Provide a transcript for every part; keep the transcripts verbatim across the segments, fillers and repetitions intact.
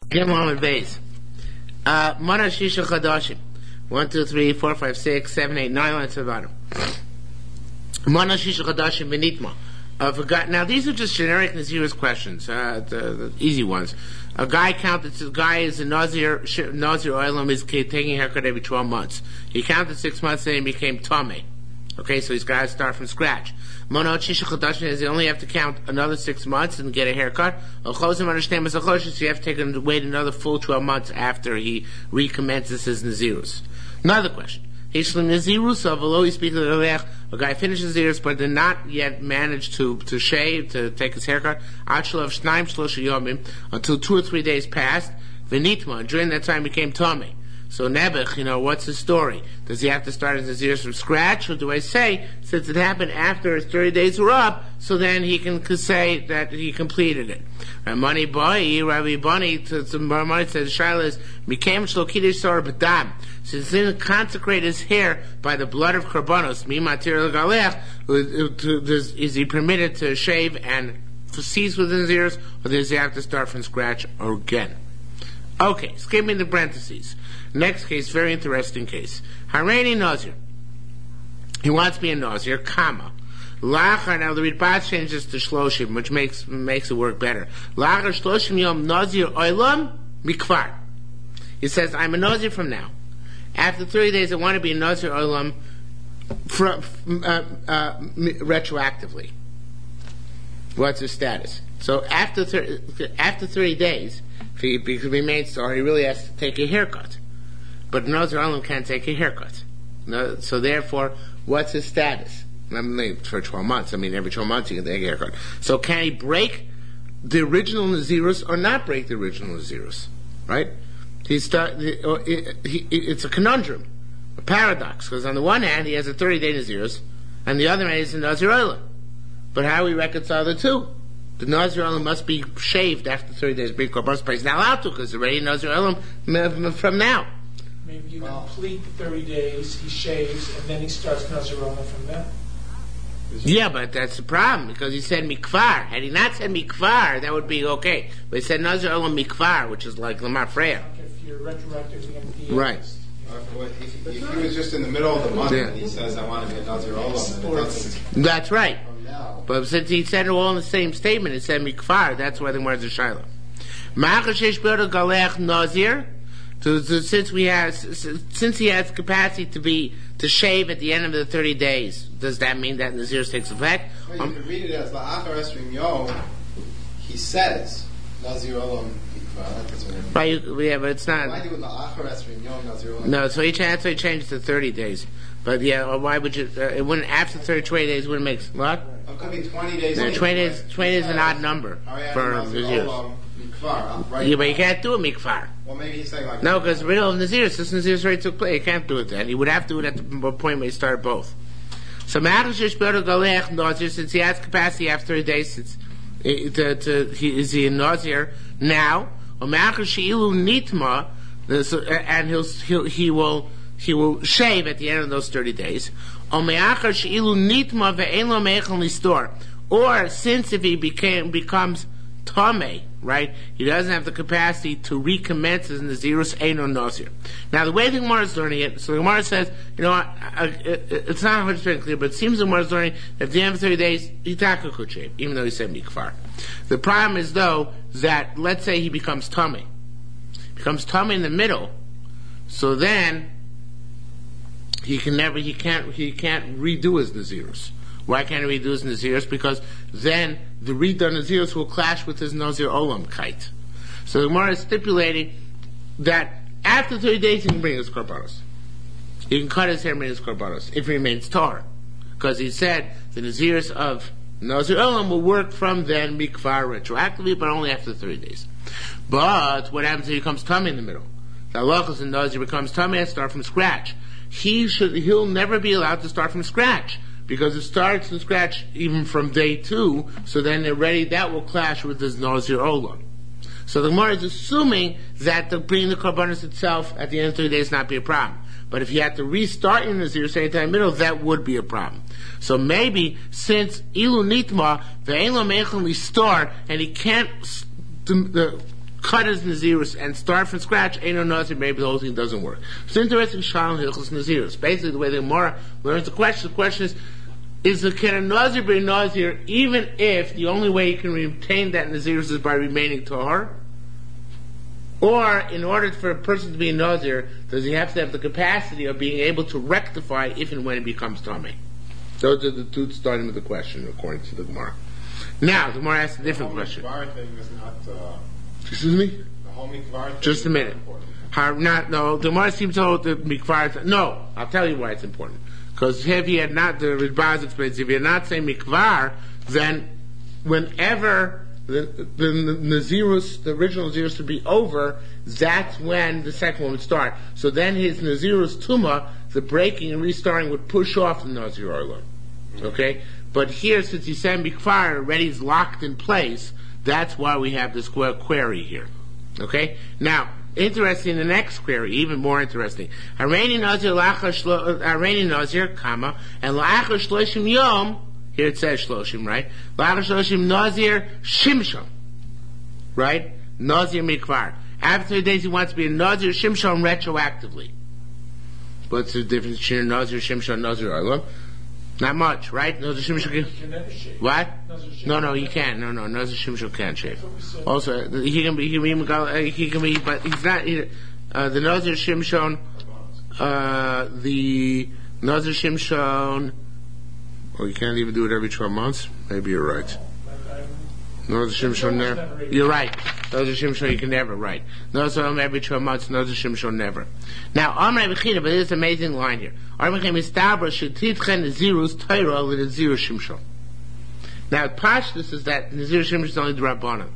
Gimel and base. Uh, Mana Shisha Chadashim. One, two, three, four, five, six, seven, eight, nine lines to the bottom. Mana Shisha Chadashim Benitma. Uh, forgot. Now these are just generic Nazir's questions, uh, the, the easy ones. A guy counted. A guy is a Nazir. Nazir Oilam is taking a haircut every twelve months. He counted six months and he became Tomei. Okay, so he's got to start from scratch. Monot Shisha Chodashim is you only have to count another six months and get a haircut. Ochozim understand so you have to take and wait another full twelve months after he recommences his Nazirus. Another question. Hishlim Nazirus of Alo speak of the a guy finishes Nazirus but did not yet manage to, to shave, to take his haircut. Achalav Shnaim Shlosha Yomim until two or three days passed. Venitma, during that time became Tomei. So Nebuch, you know, what's the story? Does he have to start his Naziris from scratch, or do I say, since it happened after his thirty days were up, so then he can say that he completed it? Money boy, Rabbi Bani, to some money says, Shaila is, became Shlokidish Sor Badam. Since he didn't consecrate his hair by the blood of Karbanos, Mi Material Galech, is he permitted to shave and cease with his ears, or does he have to start from scratch again? Okay, skipping the parentheses. Next case, very interesting case. Hareini Nazir. He wants to be a Nazir, comma. Lachar, now the Ritbat changes to Shloshim, which makes makes it work better. Lachar Shloshim Yom Nazir Oilam Mikvar. He says, I'm a Nazir from now. After thirty days, I want to be a Nazir Oilam from, uh, uh, retroactively. What's his status? So after thirty, after thirty days, if he, if he remains star, he really has to take a haircut. But Nazir Olam can't take a haircut. No, so therefore, what's his status? I mean, for twelve months. I mean, every twelve months he can take a haircut. So can he break the original Nazirus or not break the original Nazirus? Right? He start, he, he, it's a conundrum, a paradox. Because on the one hand, he has a thirty-day Nazirus, and the other hand is a Nazir Olam. But how do we reconcile the two? The Nazir Olam must be shaved after thirty days. Bring Korbanos, but he's not allowed to because already Nazir Olam from now. Maybe you complete the thirty days, he shaves, and then he starts Nazir Olam from there. Yeah, but that's the problem, because he said mikvar. Had he not said mikvar, that would be okay. But he said Nazir Olam mikvar, which is like Lamar Freya. Okay, if you're retroactively going to be right. If, if he was just in the middle of the month yeah. and he says, I want to be a Nazir Olam, that's right. But since he said it all in the same statement, it said mikvar, that's why the words are Shiloh. Ma'achashesh b'yod galech Nazir. So, so since we have, since he has capacity to be to shave at the end of the thirty days, does that mean that Nazir takes effect? Well, you um, can read it as la'achar esrim yom. He says Nazir Olam mikvar. Right, yeah, but it's not. Why do it la'achar esrim yom Nazir Olam? No, so each answer changed to thirty days. But yeah, why would you? Uh, it wouldn't after thirty, twenty days wouldn't make what? It could be twenty days. No, twenty days. Twenty days is an odd number for Nazirs. Right yeah, but you can't do a mikvar. Well, maybe he's saying like no, because riddle of Naziris, this Naziris already took place. You can't do it then. He would have to do it at the point where you start both. So Nazir, since he has capacity after thirty days, since to, to, he, is he a Nazir now? Nitma, and he'll, he'll he will he will shave at the end of those thirty days. Or since if he became becomes Tomei, right? He doesn't have the capacity to recommence his Nazirus Eino Nazir. Now, the way the Gemara is learning it, so the Gemara says, you know, I, I, it, it's not one hundred percent clear, but it seems the Gemara is learning that at the end of thirty days, Hitaka could shave, even though he said Mikvar. The problem is, though, that let's say he becomes Tomei. Becomes Tomei in the middle, so then he can never, he can't, he can't redo his Nazirus. Why can't he redo his Nazirus? Because then the redone Nazirus will clash with his Nazir Olam kite. So the Gemara is stipulating that after thirty days he can bring his Korbanos. He can cut his hair and bring his Korbanos if he remains tar. Because he said the Nazirus of Nazir Olam will work from then mikvar retroactively, but only after thirty days. But what happens if he becomes tummy in the middle? The halachos in Nazir becomes tummy and start from scratch. He should, he'll never be allowed to start from scratch. Because it starts from scratch even from day two, so then already that will clash with his Nazir Olam. So the Gemara is assuming that the bringing the Korbanos itself at the end of three days not be a problem. But if you had to restart your Nazir say time middle, that would be a problem. So maybe since Ilu Nitma, the Elam Echel restart, and he can't the, cut his Nazirus and start from scratch, ain't no Nazir, maybe the whole thing doesn't work. It's interesting, Shalom Hilchos Nazirus. Basically, the way the Gemara learns the question, the question is, is the, can a Nazir be a Nazir even if the only way he can retain that Nazirus is by remaining Tahar? Or, in order for a person to be a Nazir, does he have to have the capacity of being able to rectify if and when it becomes Tameh? Those are the two starting with the question, according to the Gemara. Now, the Gemara asks a different question. The whole mikvar thing is not... Uh, Excuse me? the whole mikvar thing Just a minute. How, not, no, the Gemara seems to hold the mikvar... No, I'll tell you why it's important. Because if he had not, the Rizbaz explains, if he had not say mikvar, then whenever the, the, the Nazirus, the original Nazirus would be over, that's when the second one would start. So then his Nazirus Tumah, the breaking and restarting, would push off the Nazir Olam. Okay? But here, since he said mikvar, already is locked in place, that's why we have this query here. Okay? Now, interesting, the next query, even more interesting. Hareini Nazir, Hareini Nazir, comma, and La'achar Shloshim Yom, here it says Shloshim, right? La'achar Shloshim Nazir Shimshon. Right? Nazir mikvar. After three days he wants to be a Nazir Shimshon retroactively. What's the difference between a Nazir Shimshon and Nazir Olam? Not much, right? Nazir Shimshon can... What? No, no, he can't. No, no, Nazir Shimshon can't shave. Also, he can be, he can be, he can be, but he's not, he, uh, the Nazir Shimshon, uh, the Nazir Shimshon, oh, you can't even do it every twelve months? Maybe you're right. Nazir Shimshon never. You're right. Nazir Shimshon you can never, right. Nazir Olam every twelve months, Nazir Shimshon never. Now, Amrei Bechina, but there's an amazing line here. Amrei Bechina Mistabra Shetitchen Nazirus Torah with Nazir Shimshon. Now, Pashtus is that Nazir Shimshon is only the Rabbanan,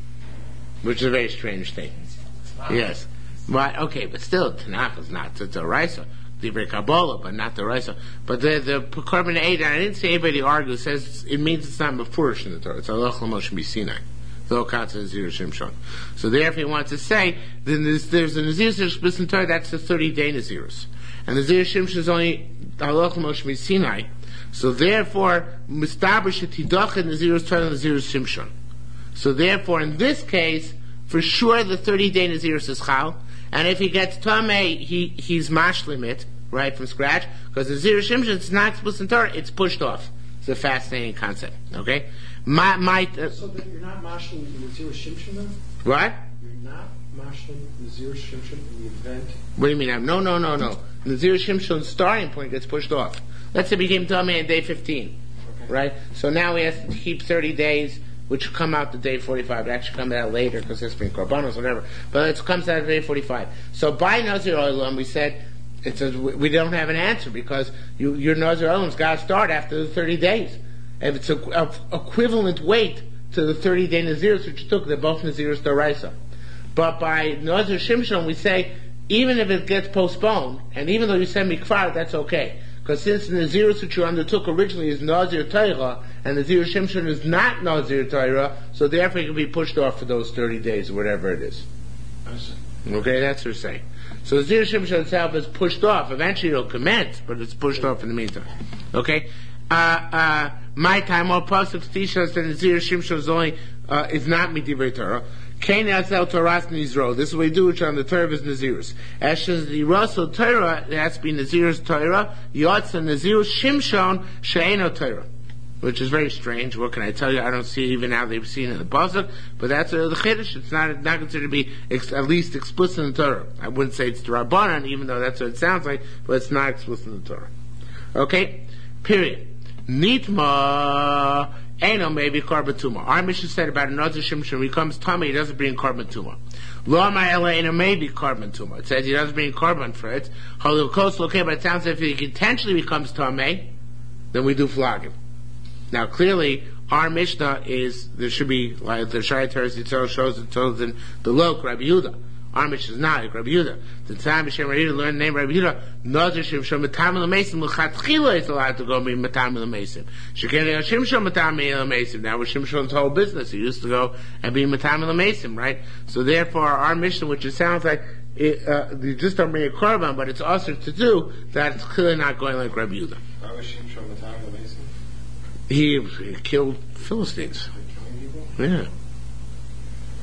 which is a very strange thing. Yes. But, okay, but still, Tanakh is not the Raisa. Divrei Kabbalah, but not the Raisa. But the, the Korban Eidah, I didn't see anybody argue, says it means it's not Mefurish in the Torah. It's Allah Lamosh Misinai. So therefore he wants to say then there's, there's a Nazirus in Torah, that's the thirty day Nazirus. And the Nazir Shimshon is only Halach Moshe Sinai. So therefore Mistaber Shetidach Nazirus Torah Nazirus Shimshon. So therefore in this case, for sure the thirty day Nazirus is Chal. And if he gets Tameh, he, he's mashlim it, right, from scratch, because the Nazirus Shimshon, it's not explicit in Torah, it's pushed off. It's a fascinating concept, okay? My, my, uh, so that you're not mashlim the Nazir Shimshon then? What? You're not mashlim Nazir Shimshon in the event? What do you mean? No, no, no, no. Nazir Shimshon's starting point gets pushed off. Let's say he became Tameh on day fifteen, okay. Right? So now he has to keep thirty days, which come out the day forty-five. It actually comes out later because it's been Korbanos, whatever. But it comes out the day forty-five. So by Nazir Olam, we said, it says we don't have an answer because you, your Nazir Olam's got to start after the thirty days. If it's a, a equivalent weight to the thirty day Nazirus which you took, they're both Nazirus D'Oraisa. But by Nazir Shimshon, we say, even if it gets postponed, and even though you send mikvar, that's okay. Because since the Nazirus which you undertook originally is Nazir Torah, and Nazir Shimshon is not Nazir Torah, so therefore it can be pushed off for those thirty days, or whatever it is. Okay, that's what we're saying. So Nazir Shimshon itself is pushed off. Eventually it'll commence, but it's pushed off in the meantime. Okay? Uh, uh, my time, all pasuk teaches that Nazir Shimshon is only, uh, is not Midivrei Torah. Kain Yasel Torah Nizro. This is what we do, which on the Torah is Nazirus. Ashes the Russell Torah, it has to be Nazirus Torah, Yotza Nazirus Shimshon, She'eno Torah. Which is very strange. What can I tell you? I don't see even how they've seen it in the pasuk, but that's uh, the Chiddush. It's not, not considered to be ex- at least explicit in the Torah. I wouldn't say it's the Rabbanan, even though that's what it sounds like, but it's not explicit in the Torah. Okay? Period. Nitma Eno maybe Korban Tumah. Our mission said about another Shimshon, when he comes Tameh, he doesn't bring Korban Tumah. Lo Ma'ela Eno maybe Korban Tumah. It says he doesn't bring Korban for it. Holokos okay, but it sounds like if he intentionally becomes Tameh, then we do flog him. Now clearly, our Mishnah is, there should be, like the Shai Teres Yitzhak shows it told in the Lok, Rabbi Yehuda. Our Mishnah is not like Rabbi Yehuda. The time Hashem Rabbi Yehuda learned the name Rabbi Yehuda, Nazir Shimshon Matam L'Mesim, L'Chatchila is allowed to go be Matam L'Mesim. Shekhen Shimshon Matam L'Mesim. That was Shimshon's whole business. He used to go and be Matam L'Mesim, right? So therefore, our Mishnah, which it sounds like, it, uh, you just don't bring a korban, but it's also to do, that's clearly not going like Rabbi Yehuda. Why was Shimshon Matam L'Mesim? He, he killed Philistines. Yeah.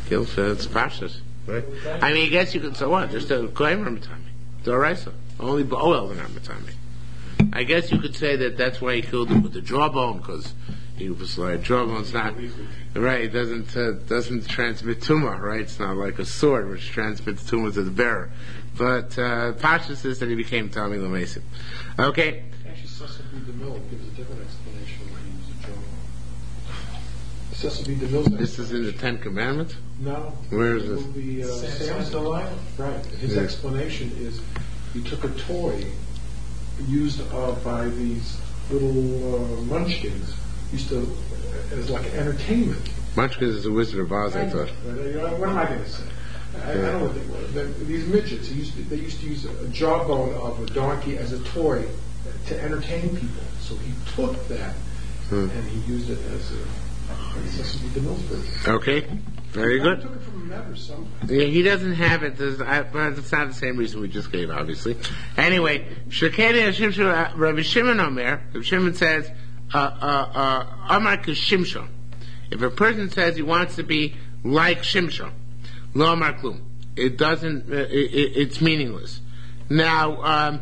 Guilt, uh, it's pashas, right? I mean, I guess you could, so what? Just a claim Ramatami. The Araisa. Only Bo'el and Ramatami. I guess you could say that that's why he killed him with the jawbone, because he was like, jawbone's not, right, it doesn't, uh, doesn't transmit tumor, right? It's not like a sword which transmits tumor to the bearer. But, uh, Pasha says that he became Tommy LeMason. Okay? Actually, Cecil B. DeMille gives a different explanation why he used a jawbone. Cecil B. DeMille's This is in the Ten Commandments? No. Where is this? It will be, uh, Sam's Sam's Delilah. Right. His Yeah. explanation is he took a toy used uh, by these little uh, munchkins, used to, as like entertainment. Munchkins is a Wizard of Oz, I thought. Right. What am I going to say? I, I don't know what they were. They, these midgets, he used to, they used to use a jawbone of a donkey as a toy to entertain people. So he took that Hmm. and he used it as a Cecil B. DeMille's version. Okay, very He good. took it from a map or something. Yeah, he doesn't have it. There's, I, well, it's not the same reason we just gave, obviously. Anyway, Shekeli Hashem Shul- Rabbi Shimon Omer, Rabbi Shimon says, uh, uh, uh, Amar K'Shimshon. If a person says he wants to be like Shimshon, Lo Amar Klum, it doesn't, uh, it, it, it's meaningless. Now, um,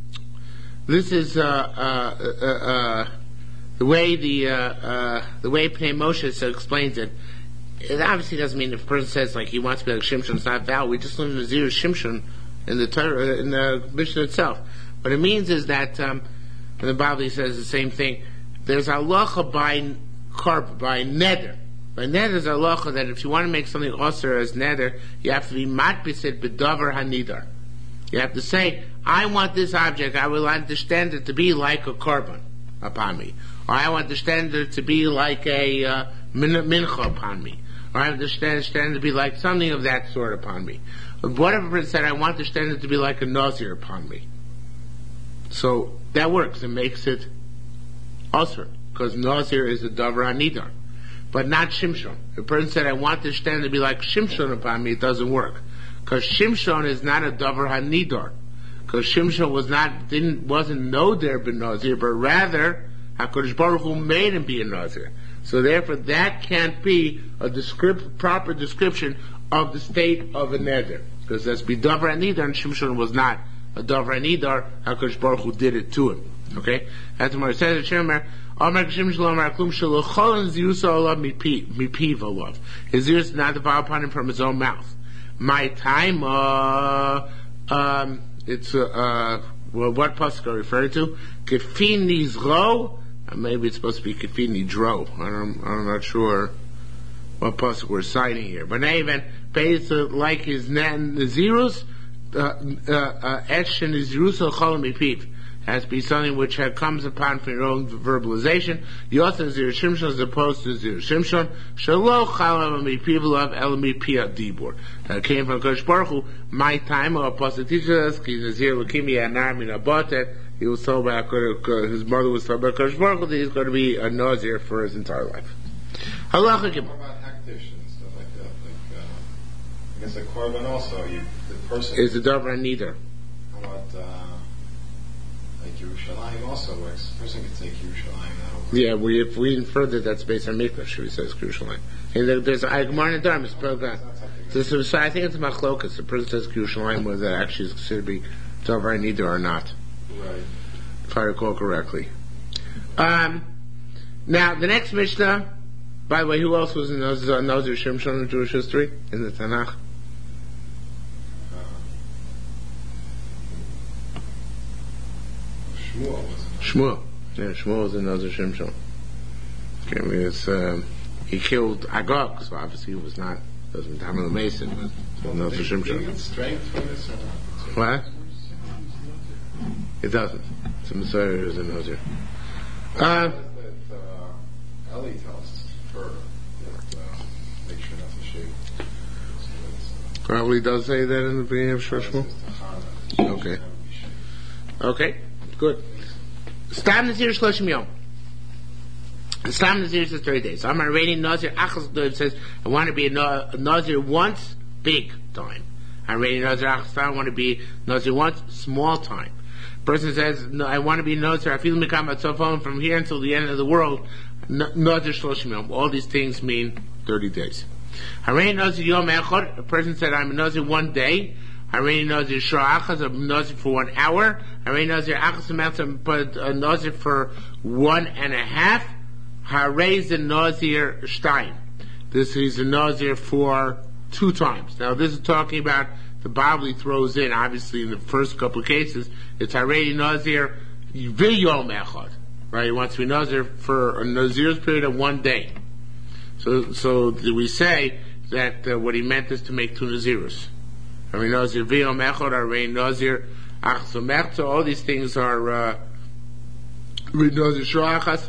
this is, uh, uh, uh, uh, the way the, uh, uh, the way Pnei Moshe explains it. It obviously doesn't mean if a person says like he wants to be like Shimshon, it's not valid. We just learned the zero Shimshon in the Torah, in the Mishnah itself. What it means is that, um, and the Bible says the same thing. There's halacha by carb, by neder. By neder is halacha that if you want to make something osir as neder, you have to be matbisid b'davar hanidar. You have to say, I want this object, I will understand it to be like a carbon upon me. Or I want the standard to be like a uh, min- mincha upon me. Or I want the standard to be like something of that sort upon me. Whatever person said, I want the standard to be like a nazir upon me. So that works. It makes it usher. Because nazir is a davar hanidar. But not Shimshon. If a person said, I want the standard to be like Shimshon upon me, it doesn't work. Because Shimshon is not a davar hanidar. Because Shimshon was not, didn't, wasn't no there ben nazir, but rather, HaKadosh Baruch Hu made him be a Nazir. So therefore, that can't be a descript, proper description of the state of a Neder. Because that's be Davar Anidar, and Shimshon was not a Davar Anidar. HaKadosh Baruch Hu did it to him. Okay? That's what it says. Shemar, Amar Shimshon Amar Klum Shalocholin Ziyusa Olav Mipiv Olav. His ears did not devour upon him from his own mouth. My time, uh, um, it's, uh, uh, well, what pasuk are you referring to? Kefin Nizro. Uh, maybe it's supposed to be Kefini Dro. I don't, I'm not sure what pasuk we're citing here. But even pays uh, like his Nazirus, Etch and Nazirus al Cholam Mipiv. Has to be something which uh, comes upon from your own verbalization. Yosan Zir Shimshon as opposed to Zir Shimshon. Shalo Chalam Mipiv of El Mipia Dibur. That came from Kosh Baruch Hu. My time, or Apostle teaches us, Ki Nazir Lekimi Anar Min Abotet. He was told by his mother was told by Kosh Baruch Hu that he's going to be a Nazir for his entire life. Halacha Gimel. What about hektish and stuff like that? Like, uh, I guess a korban also. You, the person. Is the davar neither. How about uh, like Yerushalayim also works? A person could take Yerushalayim. That'll work. Yeah, we if we infer that that's based on Mikdash, we says Yerushalayim. And there, there's a Gemara in the Dharma. So, so, so I think it's machlokas. The person says Yerushalayim whether that actually is considered to be davar neither or not. Right. If I recall correctly. Um, now, the next Mishnah, by the way, who else was in Nazir Shimshon in Jewish history? In the Tanakh? Uh, Shmuel wasn't. Shmuel. Yeah, Shmuel was in Nazir Shimshon. Okay, I mean, it's, um, he killed Agag, so obviously he was not, it was Tamil Mason, but it was Nazir Do you Shimshon. get strength from this or not? What? It doesn't. It's a Messiah who's in Nazir. Uh, that uh, Eli tells us for that, uh, make sure not to shave. So it's, uh, Probably does say that in the beginning of Shmuel. this is Tahana. Okay. Never be shaved. Okay, good. Stam Nazir Shloshim Yom. Stam Nazir says thirty days. I'm already Nazir. Achas Dov says, I want to be a, no, a Nazir once, big time. I'm ready Nazir Achas I want to be Nazir once, small time. Person says, no, I want to be Nazir. I feel Mikam Atzofon from here until the end of the world. Nazir Shloshim Yom. All these things mean thirty days. Harein Nazir Yom Echad, a person said, I'm a Nazir one day. Harein Nazir Shah Achaz, a Nazir for one hour. Harein Nazir Achaz Meltzim, but a Nazir for one and a half. Harei the Nazir Stein. This is a Nazir for two times. Now this is talking about, the Bavli throws in, obviously in the first couple of cases, it's Harei Nazir V'yom Echad. Right, he wants to be Nazir for a Nazir's period of one day. So, so we say that uh, what he meant is to make two Naziros. Harei Nazir V'yom Echad, Harei Nazir Achaz Meltzim, all these things are, uh, Nazir Shroachas.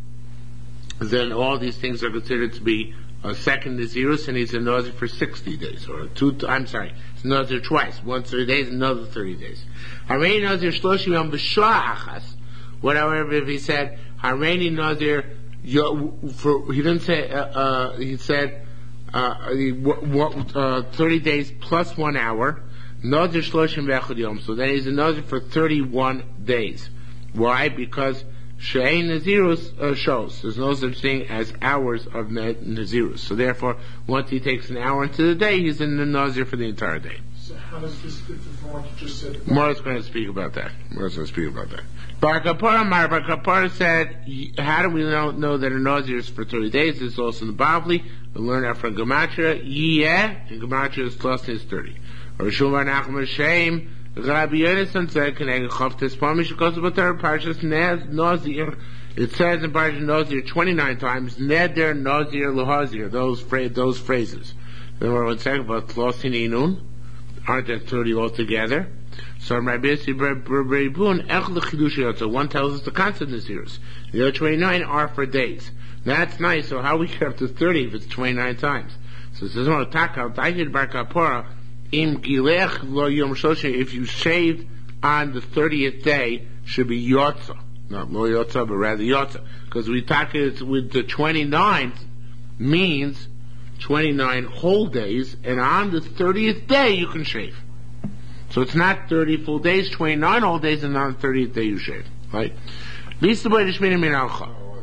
Then all these things are considered to be a second Nazirus, and he's a Nazir for sixty days, or two, I'm sorry, it's a Nazir twice, once thirty days, another thirty days. Harei Nazir Shloshim Yom B'Shah Achas. What, however, if he said, Harei Nazir, for, he didn't say, uh, uh, he said, uh, what, uh, thirty days plus one hour, Nazir Shloshim V'Echad Yom, so then he's a Nazir for thirty-one days. Why? Because She'ein Nazirus uh, shows. There's no such thing as hours of Nazirus. So therefore, once he takes an hour into the day, he's in the Nazir for the entire day. So how does this differ from what you just said? Morris going to speak about that. Morris going to speak about that. Bar Kapara, Mar Bar Kapara said, how do we know, know that a Nazir is for thirty days? This is also in the Bavli. We learn that from Gematria. Yeah, and Gematria is plus is thirty. Or Shulman Achim Hashem. Rabbi Yonasan said, "Keneged Choftes Pamish goes about their Parshas Nazir." It says in Parshas Nazir twenty-nine times, "Neder Nazir Lohazir." Those phra- those phrases. Then we're going to talk about Tlosin Inun. Aren't there thirty altogether? So Rabbi Yisrael Ech LeChidush Yotza. One tells us the constant Nazirs. The other twenty-nine are for days. That's nice. So how we get up to thirty if it's twenty-nine times? So it says, "No, Taka David Bar Kapora." Im gilech lo yom shloshim, if you shaved on the thirtieth day, should be yotza, not lo yotza, but rather yotza, because we talk it with the twenty-ninth means twenty-nine whole days, and on the thirtieth day you can shave. So it's not thirty full days, twenty-nine whole days, and on the thirtieth day you shave, right? Lisa boy d'shmini min alcha.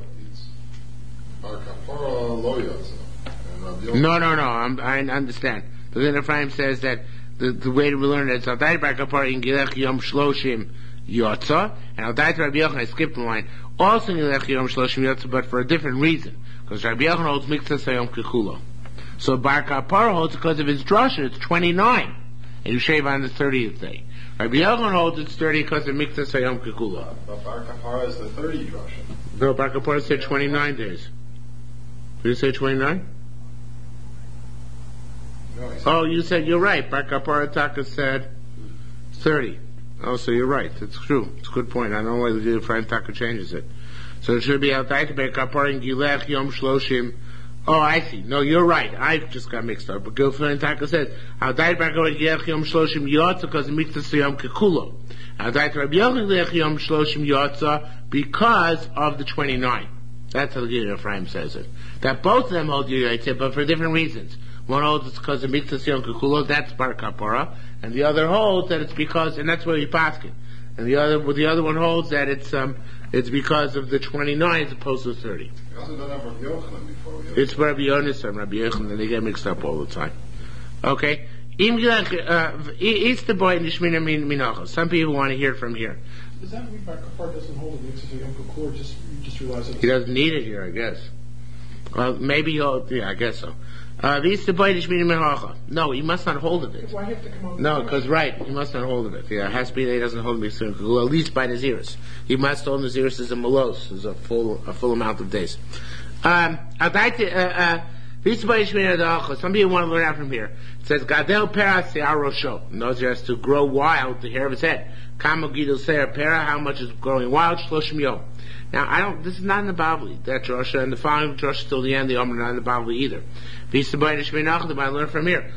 No, no, no. I'm, I understand. But then Ephraim says that the, the way to learn it is Aldai Bar Kapara in Gilech Yom Shloshim Yotza, and Aldai Rabbi Yochanan, I skipped the line, also in Gilech Yom Shloshim Yotza, but for a different reason. Because Rabbi Yochanan holds Mikzah Sayom Kekulo. So Bar Kapara holds because of his drasha, it's twenty-nine, and you shave on the thirtieth day. Rabbi Yochanan holds it's thirty because of Mikzah Sayom Kekulo. But Bar Kapara is the thirty drasha. No, Bar Kapara said twenty-nine days. Did you say twenty-nine? No, oh, you said you're right. Bar Kapara Taka said thirty. Oh, so you're right. It's true. It's a good point. I don't know why the Ephraim Taka changes it. So it should be Aldai Bar Kapara in Gilech Yom Shloshim. Oh, I see. No, you're right. I just got mixed up. But Ephraim Taka says Aldai Bar Kapara in Gilech Yom Shloshim Yotza because it makes the Yom Kekulo. Aldai Rabbi Yochanan Gilech Yom Shloshim Yotza because of the twenty-nine. That's how the Ephraim says it. That both of them hold you right, but for different reasons. One holds it's because of Mikzah Yom Kekulo, that's Bar Kapara, and the other holds that it's because, and that's where you paskin. And the other, well, the other one holds that it's um, it's because of the twenty-nine as opposed to thirty. You also don't have Rabbi Yochanan before. It's Rabbi Yonis and Rabbi Yochanan, they get mixed up all the time. Okay, it's the boy in the Shmina Minachos. Some people want to hear it from here. Does that mean Bar Kapara doesn't hold the Mikzah Yom Kekulo? Just you just realize that he doesn't need it here, I guess. Well, maybe he'll. Yeah, I guess so. Uh, no, he must not hold of it. Why have to come up no, because right, he must not hold of it. Yeah, it has to be that he doesn't hold of it, at least by Naziris. He must hold Naziris as a malos, as a full a full amount of days. Um, I'd like to. Uh, uh, some people want to learn out from here. It says, "Gadel pera se'arosho." Nazir has to grow wild the hair of his head. Kamo gidol se'ar pera. How much is growing wild? Shloshim yom. Now, I don't. This is not in the Bavli. That drasha and the following drasha till the end. The Omer not in the Bavli either. I learn from here.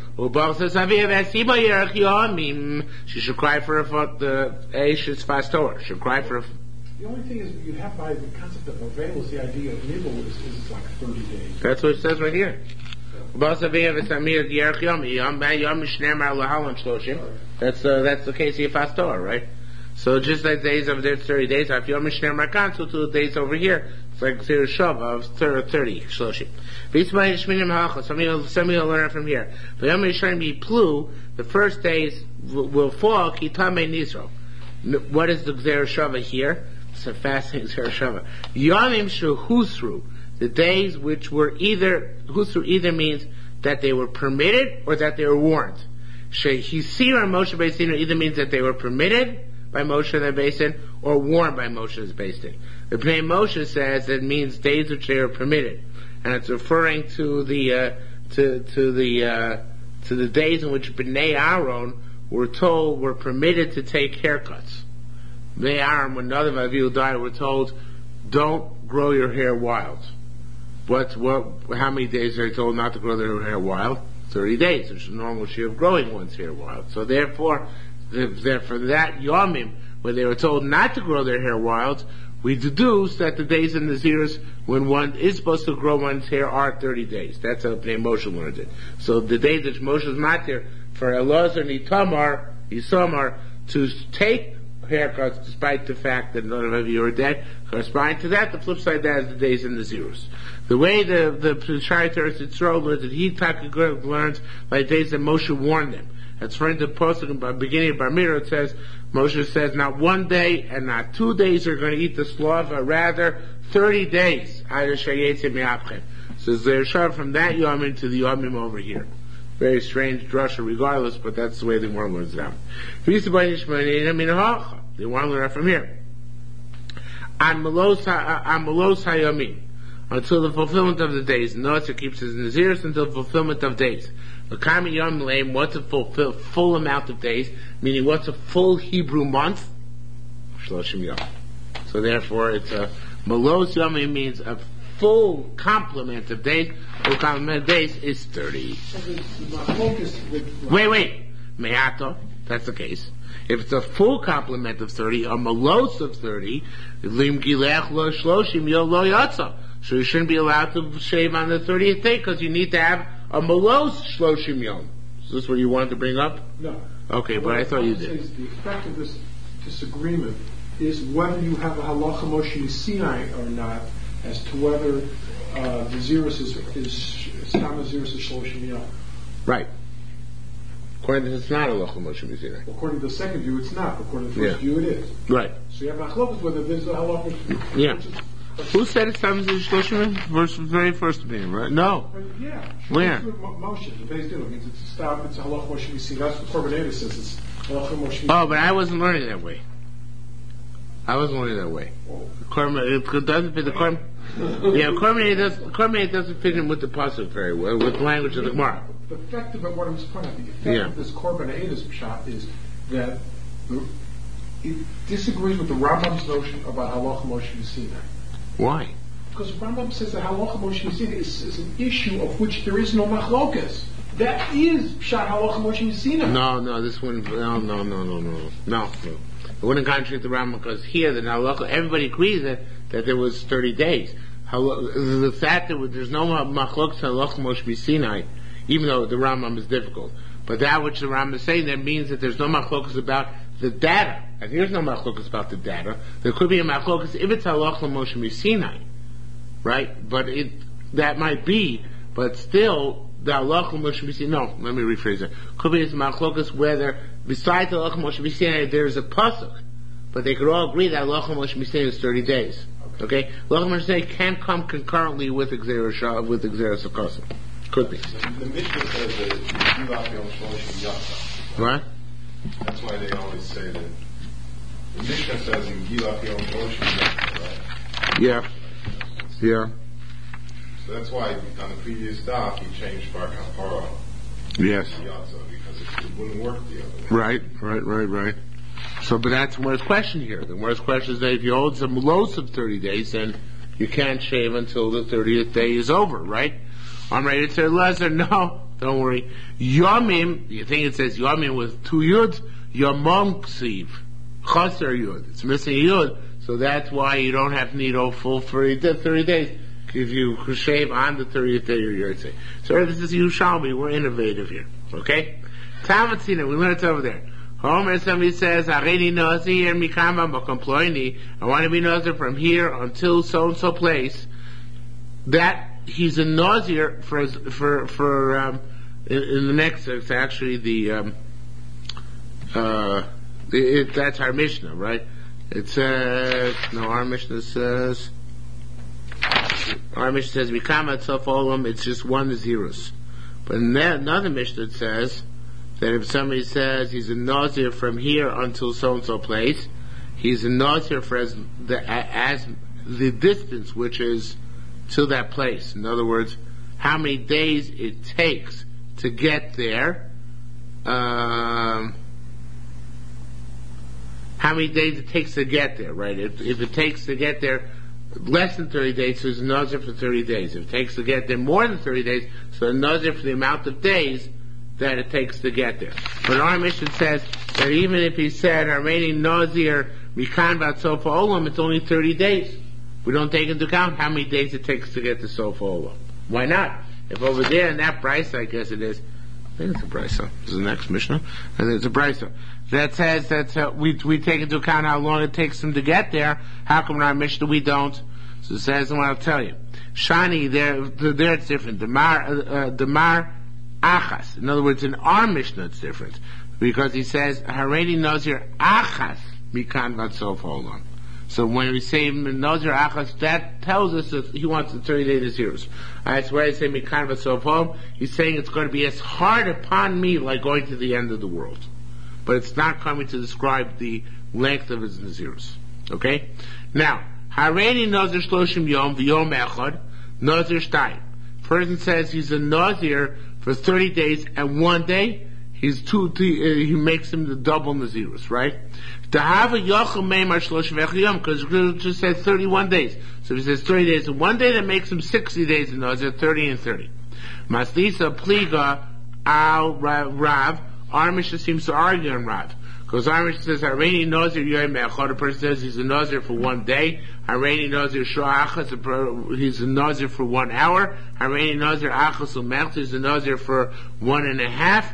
She should cry for a the Aish's fastor. Should cry for a. The only thing is you have by the concept of avail is the idea of nibble is, is like thirty days. That's what it says right here. That's uh, that's the case of fastor, right? So just like days over there, it's thirty days. If Yom Shner Markan, so two days over here, it's like zero Shav of thirty, Shloshim. V'yitzmai Shminim Hacha, some of you will learn from here. V'yom Shner Yiplu, the first days will fall, Kitame Nizro. What is the Zera Shava here? It's a fasting Zera Shava. Yomim Shehusru, the days which were either, Husru either means that they were permitted or that they were warned. Shehisir and Moshe Beis Din either means that they were permitted by Moshe and Beis Din or warned by Moshe and Beis Din. The Pnei Moshe says it means days which they are permitted, and it's referring to the uh, to to the uh, to the days in which Bnei Aaron were told were permitted to take haircuts. Bnei Aaron, when another Avihu died, were told, "Don't grow your hair wild." What what? How many days are they told not to grow their hair wild? Thirty days, which is the normal shear of growing one's hair wild. So therefore, therefore that Yomim, when they were told not to grow their hair wild, we deduce that the days in the Naziris when one is supposed to grow one's hair are thirty days. That's how Bnei Moshe learned it. So the days that Moshe is not there, for Elazar and Itamar, Isamar, to take haircuts despite the fact that none of you are dead, corresponding to that, the flip side of that is the days in the Naziris. The way the the Pshari Teres Yisrael learns that he learns by days that Moshe warned them. That's for the post in the beginning of Bar Mitzvah. It says Moshe says not one day and not two days are going to eat the slav, but rather thirty days. So they're shot from that yomim to the yomim over here. Very strange drasha, regardless, but that's the way the world learns it out. They want to learn it from here. On Melos Hayomim, until the fulfillment of the days. Noah keeps his Naziris until the fulfillment of days. L'kami Yom Leim, what's a full, full amount of days? Meaning, what's a full Hebrew month? Shloshim Yom. So therefore, it's a Melos Yomim means a full complement of days. Full complement of days is thirty. Wait, wait. Me'ato, that's the case. If it's a full complement of thirty, a Melos of thirty, Lim Gilech Lo Shloshim Yom Lo Yatsa. So you shouldn't be allowed to shave on the thirtieth day because you need to have a Melos Shloshim Yom. Is this what you wanted to bring up? No. Okay, but I thought you did. The effect of this disagreement is whether you have a halacha Moshe Sinai or not, as to whether uh, the Zirus is is Stam Zirus is Shloshim Yom. Right. According to this, it's not a halacha Moshe Sinai. According to the second view, it's not. According to the first Yeah. view, it is. Right. So you have machlokes whether there's a halacha. Yeah. Who said it's Stam Zirus Shloshim? Verse very first opinion, right? No. Yeah. Where? Moshe, the base deal means it's a Stam, it's a halacha Moshe Sinai. That's what Korban Eder says. It's halacha Moshe Sinai. Oh, but I wasn't learning that way. I wasn't learning that way. Korban, it doesn't fit the Korban. Yeah, Korban does, Korban doesn't fit in with the pasuk very well, with the language of the Gemara. The effect of it, what I'm just pointing out, the effect Yeah. of this Korban Eder's shot is that the, it disagrees with the Rambam's notion about halacha Moshe Sinai. Why? Because the Rambam says that halacha Moshe Sinai is, is an issue of which there is no machlokas. That is pshat halacha Moshe Sinai. No, no, this wouldn't. No, no, no, no, no, no, no. It wouldn't contradict the Rambam because here the halacha, everybody agrees that, that there was thirty days. Hal- the fact that there's no machlokas halacha Moshe Sinai, even though the Rambam is difficult, but that which the Rambam is saying, that means that there's no machlokas about the data. I think there's no machlokas about the data. There could be a machlokas if it's halacha Moshe Sinai, right? But it that might be, but still the halacha Moshe Sinai. No, let me rephrase it. Could be it's machlokas whether besides the halacha Moshe Sinai there's a pasuk, but they could all agree that halacha Moshe Sinai is thirty days. Okay, halacha Moshe Sinai can come concurrently with Xera Shah with Xera Sakosim. Could be. The Mishnah says that you love Yom Shloshim Yatsa. Right? That's why they always say that. The Mishnah says in Gilach Yom Shloshim Yatsa, right? Yeah. Yeah. So that's why on the previous daf he changed Bar Kapara Yes. to Yatsa, because it, it wouldn't work the other way. Right, right, right, right. So, but that's Gemara's question here. The Gemara's question is that if you hold some lows of thirty days, then you can't shave until the thirtieth day is over, right? I'm ready to say, Lezer, no, don't worry. Yomim, you think it says Yomim with two yuds? Yomom ksiv. Chaser yud. It's missing a yud, so that's why you don't have to need a full thirty days. If you shave on the thirtieth day, you're yurtzei. So this is Yerushalmi, we're innovative here, okay? Tamatzina, we learned it over there. Homer, somebody says, Hareni Nazir Mikama Mokomploini, I want to be Nazir from here until so and so place. That he's a Nazir for for for um, in, in the next. It's actually the um, uh, it, it, that's our Mishnah, right? It says no. Our Mishnah says our Mishnah says Mikama Tzof Olam. It's just one zeros. But in that, another Mishnah it says that if somebody says he's a Nazir from here until so and so place, he's a Nazir for as the as the distance which is to that place. In other words, how many days it takes to get there, um, how many days it takes to get there, right? If, if it takes to get there less than thirty days, so it's a Nazir for thirty days. If it takes to get there more than thirty days, so a Nazir for the amount of days that it takes to get there. But our mission says that even if he said, Armeni Nazir Mikan Vatsofa Olam, it's only thirty days. We don't take into account how many days it takes to get to Sofa Olam. Why not? If over there in that price, I guess it is, I think it's a Brisa. This is the next Mishnah. I think it's a Brisa. That says that uh, we we take into account how long it takes them to get there. How come in our Mishnah we don't? So it says, and what I'll tell you. Shani, there, there it's different. Demar, uh, Demar Achas. In other words, in our Mishnah it's different. Because he says, Haredi Nazir Achas Mikan Vatsof Olam. So when we say Nazir Achas, that tells us that he wants the thirty days zeros. That's why I say Mikan Vatsof Olam. He's saying it's going to be as hard upon me like going to the end of the world. But it's not coming to describe the length of his Naziros. Okay? Now, Haredi Nazir Shloshim Yom V'Yom Echad Nazir Shtayim. Person says he's a Nazir for thirty days and one day. He's two. He makes him the double Naziros, right? To have a Yochel Meimar Shloshim Echad Yom, because it just says thirty-one days. So if he says thirty days and one day, that makes him sixty days in Nazir, thirty and thirty. Maslisa Pliga Al Rav. Our Mishnah seems to argue on Rav. Because our Mishnah says, Haredi Nazir Yom Echad, a person says he's a Nazir for one day. Haredi Nazir Shah Achas, he's a Nazir for one hour. Haredi Nazir Achas Umech, he's a Nazir for one and a half.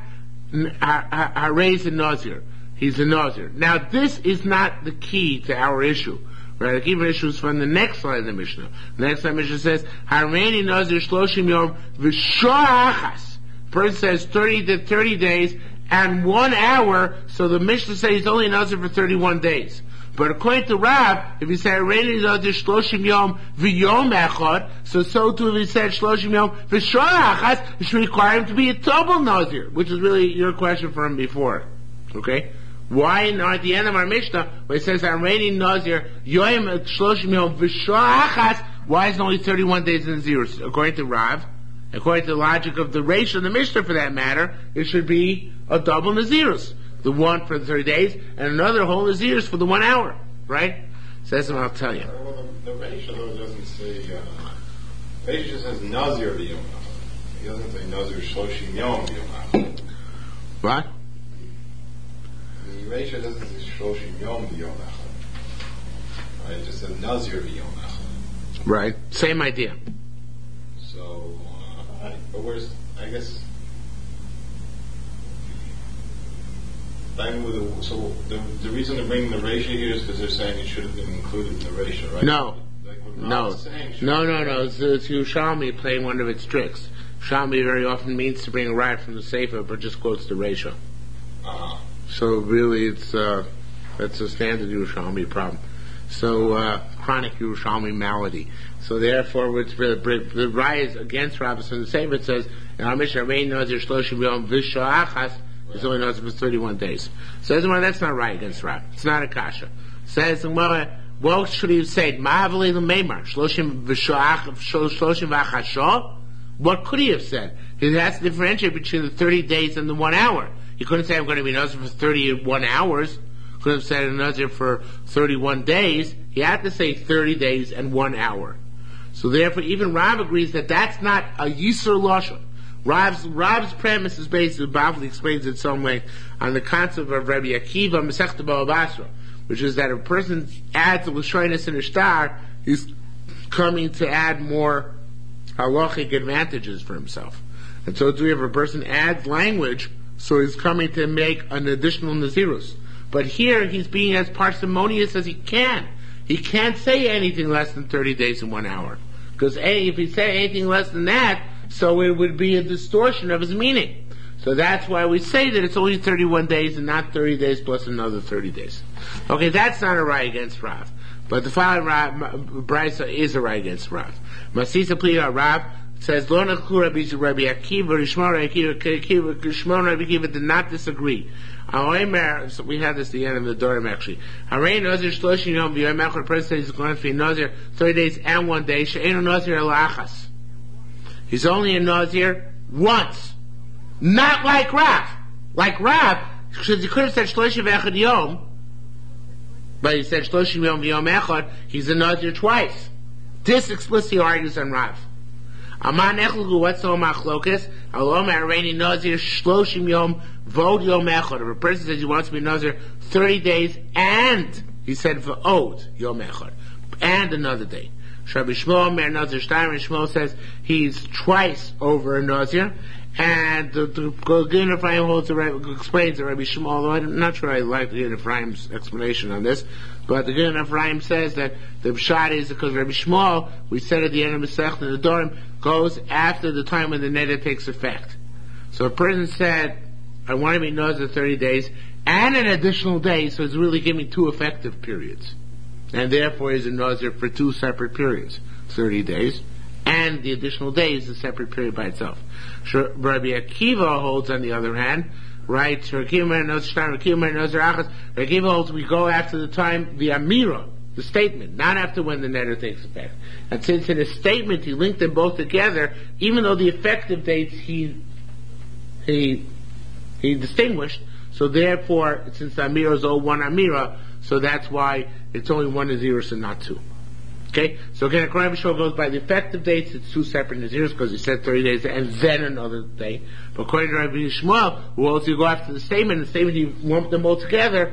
Haredi Nazir, he's a Nazir. Now this is not the key to our issue. Right? The key issue is from the next line of the Mishnah. The next line of the Mishnah says, Haredi Nazir Shloshim Yom V'Shah Achas. Person says thirty to thirty days and one hour, so the Mishnah says he's only Nazir for thirty-one days. But according to Rav, if he said Haredi Nazir Shloshim Yom V'Yom Echad, so so too if he said Shloshim Yom V'Shah Achas, it should require him to be a double Nazir, which is really your question for him before. Okay? Why not at the end of our Mishnah, where it says Haredi Nazir Yom Shloshim Yom V'Shah Achas, why is it only thirty-one days in zeros? According to Rav, according to the logic of the ratio of the Mishnah for that matter, it should be a double Naziros. The one for the thirty days, and another whole Naziros for the one hour. Right? So that's what I'll tell you. Well, the, the ratio though doesn't say, uh, the ratio just says Nazir V'Yom Echad. It doesn't say Nazir Shloshim Yom V'Yom Echad. What? The ratio doesn't say Shloshim Yom V'Yom Echad. Right? It just says Nazir V'Yom Echad. Right. Same idea. So, uh, but where's, I guess, with the, so the, the reason they're bringing the ratio here is because they're saying it should have been included in the ratio, right? No. Like what No. Ron's saying, No, no, no. It's, it's Yerushalmi playing one of its tricks. Yerushalmi very often means to bring a right from the Sefer, but just quotes the ratio. Uh-huh. So really it's, uh, that's a standard Yerushalmi problem. So, uh, chronic Yerushalmi malady. So therefore, it's the, the rise against Robinson the Sefer, it says, Haredi Nazir Shloshim Yom V'Shah Achas, it's only Nazir for thirty-one days. Says, well, that's not right against Rav. It's not a kasha. Says, well, what should he have said? Ma'avali l'meimar, shloshim v'sha'ach, shloshim v'achashah? What could he have said? He has to differentiate between the thirty days and the one hour. He couldn't say, I'm going to be Nazir for thirty-one hours. Couldn't have said Nazir for thirty-one days. He had to say thirty days and one hour. So therefore, even Rav agrees that that's not a Yisur Lashon. Rav's, Rav's premise is based, Bavli explains it some way, on the concept of Rabbi Akiva, Masechta Bava Basra, which is that if a person adds a Lashonis in a star, he's coming to add more halachic advantages for himself. And so too, if a person adds language so he's coming to make an additional Nazirus. But here he's being as parsimonious as he can. He can't say anything less than thirty days and one hour. Because A, if he said anything less than that, so it would be a distortion of his meaning. So that's why we say that it's only thirty-one days and not thirty days plus another thirty days. Okay, that's not a right against Rav. But the following Brisa is a right against Rav. Masisa Pliya Rav says, Lo Nachlu Rabbi Akiva, Rishmon Rabbi Akiva, Rishmon Rabbi Akiva did not disagree. So we had this at the end of the Dorim actually. Harein Nazir Shloshim Yom V'Yom Echad, the person says he's going to be Nazir thirty days and one day. She'enu Nazir Elachas. He's only a Nazir once. Not like Rav. Like Rav, because he could have said Shloshim Echad Yom, but he said Shloshim Yom V'Yom Echad, he's a Nazir twice. This explicitly argues on Rav. Aman Echlugu, what's the Machlokas? Alom Hareini Nazir Shloshim Yom Vod Yom Echad. If a person says he wants to be Nazir thirty days and, he said V'od Yom Echad, and another day. Rabbi Shmuel Mer Nazir Shtayim, and Shmuel says he's twice over a Nazir, and the Gilin Ephraim holds the, explains the Rabbi Shmuel, although I'm not sure I like the Gilin Ephraim's explanation on this, but the Gilin Ephraim says that the Pshat is because Rabbi Shmuel, we said at the end of the Masech, the Dorim, goes after the time when the neder takes effect. So a person said, I want to be Nazir thirty days, and an additional day, so it's really giving two effective periods. And therefore he's a Nazir for two separate periods, thirty days, and the additional day is a separate period by itself. Rabbi Akiva holds, on the other hand, right, Rabbi Akiva holds we go after the time, the Amira, the statement, not after when the neder takes effect. And since in his statement he linked them both together, even though the effective dates he he he distinguished, so therefore, since the Amira is all one Amira, so that's why it's only one Nazirus and not two. Okay? So again, Rabbi Shmuel goes by the effective dates, it's two separate Nazirus because he said thirty days and then another day. But according to Rabbi Shmuel, who also go after the statement, the statement he lumped them all together,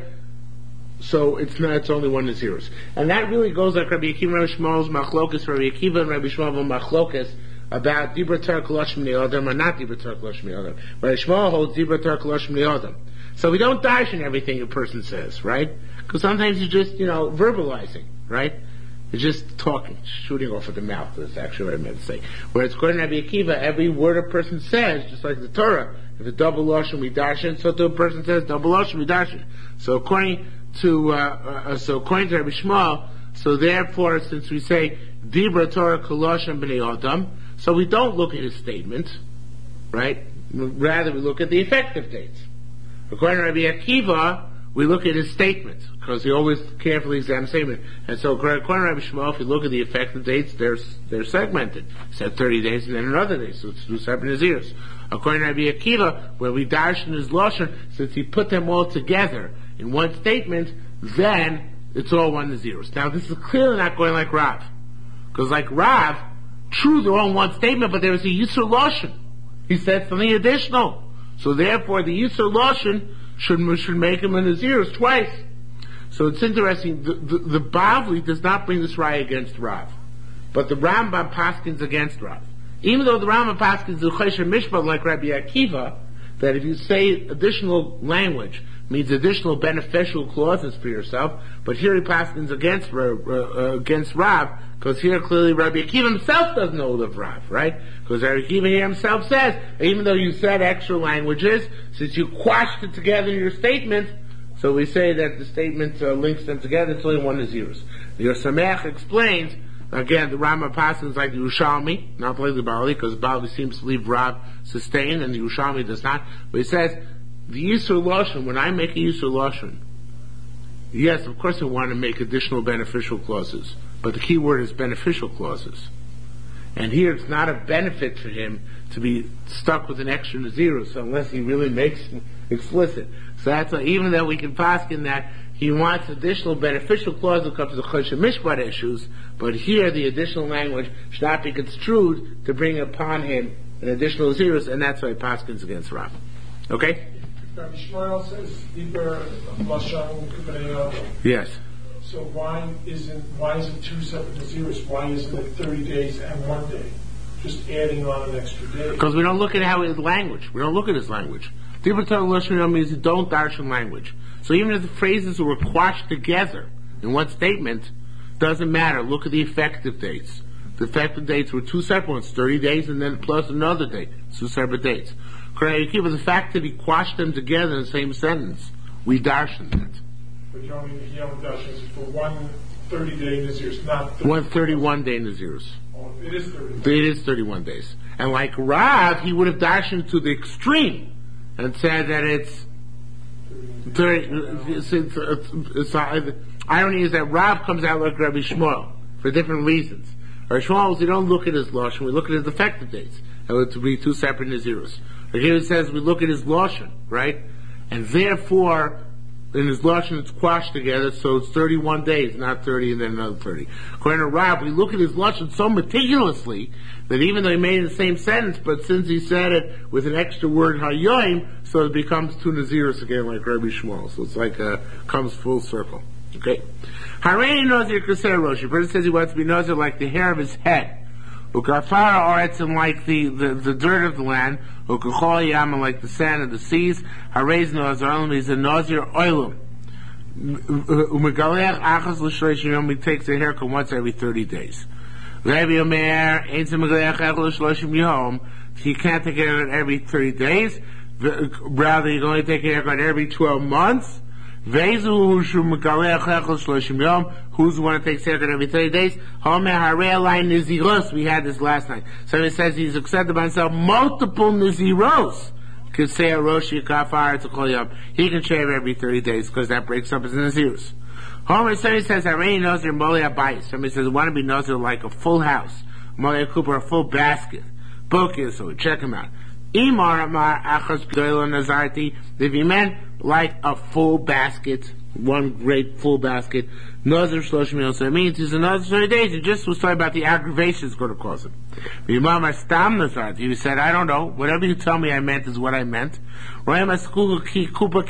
so it's not, it's only one Nazirus. And that really goes like Rabbi Akiva and Rabbi Shmuel's machlokas, Rabbi Akiva and Rabbi Shmuel machlokas about Dibra Torah Koloshim Ne'odam or not Dibra Torah Koloshim Ne'odam. Rabbi Shmuel holds Dibra Torah Koloshim Ne'odam. So we don't dash in everything a person says, right? Because sometimes you're just, you know, verbalizing, right? You're just talking, shooting off of the mouth. That's actually what I meant to say. Whereas according to Rabbi Akiva, every word a person says, just like the Torah, if a double lashon we dash in, so too a person says double lashon we dash in. So according to, uh, uh, so according to Rabbi Shmuel, so therefore, since we say Dibra Torah Koloshim B'nei Adam, so we don't look at his statement, right? Rather, we look at the effective dates. According to Rabbi Akiva, we look at his statement, because he always carefully examines statement. And so, according to Rabbi Shmuel, if you look at the effective dates, they're, they're segmented. He said thirty days and then another day, so it's two separate Nazirs. According to Rabbi Akiva, where we dash in his Lashon, since he put them all together in one statement, then it's all one Nazirs. Now, this is clearly not going like Rav. Because like Rav, true, they're all in one statement, but there is a Yisur Lashon. He said something additional. So therefore, the Yisur Lashon should, should make him a Nazirus twice. So it's interesting, the, the, the Bavli does not bring this raya against Rav. But the Rambam paskins against Rav. Even though the Rambam paskins the Chesher Mishpat like Rabbi Akiva, that if you say additional language, means additional beneficial clauses for yourself, but here he paskins against, uh, uh, against Rav, because here clearly Rabbi Akiva himself doesn't hold of Rav, right? Because Rabbi Akiva here himself says, even though you said extra languages, since you quashed it together in your statement, so we say that the statement uh, links them together, it's only one Nazirus. The Yosamech explains, again, the Rama Paskins like the Yerushalmi, not like the Bali, because Bali seems to leave Rav sustained, and the Yerushalmi does not, but he says, the Yisur Lashon, when I make a Yisur Lashon, yes, of course I want to make additional beneficial clauses, but the key word is beneficial clauses. And here it's not a benefit for him to be stuck with an extra Nazirus unless he really makes it explicit. So that's why, even though we can paskin that he wants additional beneficial clauses that comes to the Choshen Mishpat issues, but here the additional language should not be construed to bring upon him an additional Nazirus, and that's why he paskins against Rav. Okay? Rabbi Shmuel says, Dibra Lashon B'nei Adam. Yes. So why isn't why is it two separate Naziris? Why isn't it thirty days and one day? Just adding on an extra day. Because we don't look at how his language. We don't look at his language. Dibur Torah Lashon Yom means don't darshan language. So even if the phrases were quashed together in one statement, doesn't matter. Look at the effective dates. The effective dates were two separate ones, thirty days and then plus another date, two separate dates. Correct. The fact that he quashed them together in the same sentence, we darshan that. But you only, you only darshan for one thirty-day Nazirus, not thirty. One thirty-one day Nazirus. Oh, it is thirty. It is thirty-one days. And like Rav, he would have darshan to the extreme and said that it's thirty. It's, it's, it's, it's, irony is that Rav comes out like Rabbi Shmuel for different reasons. Rabbi Shmuel, we don't look at his lashon, we look at his effective dates. It would be two separate Nazirus. Here it says we look at his lashon, right? And therefore, in his lashon it's quashed together, so it's thirty-one days, not thirty and then another thirty. According to Rav, we look at his lashon so meticulously that even though he made it the same sentence, but since he said it with an extra word hayoim, so it becomes two Nazirus again, like Rabbi Shmuel. So it's like uh, comes full circle. Okay. Hareini Nazir Kaser Roshi. First it says he wants to be Nazir like the hair of his head. Ukafara Oretzim like the, the, the dirt of the land. Ukachol Yama like the sand of the seas. Harez Nazir Olam is a Nazir Oilum. Umegalech Achas L'Shloshim Yom, he takes a haircut once every thirty days. Rabbi Omer Ein Megalech Achas L'Shloshim Yom, he can't take a haircut every thirty days. Rather, you can only take a haircut every twelve months. Who's the one that takes haircut every thirty days? We had this last night. So it says he's accepted by himself multiple Naziros. He can shave every thirty days because that breaks up his Nazirus. Homer somebody says, somebody says, I want to be Nazir like a full house. Molia Cooper, a full basket. Bokeh, so check him out. If you meant like a full basket, one great full basket, Nazir Shloshim Yom, so it means he's a Nazir thirty days. He just was talking about the aggravation it's going to cause him. He said, I don't know, whatever you tell me I meant is what I meant. We see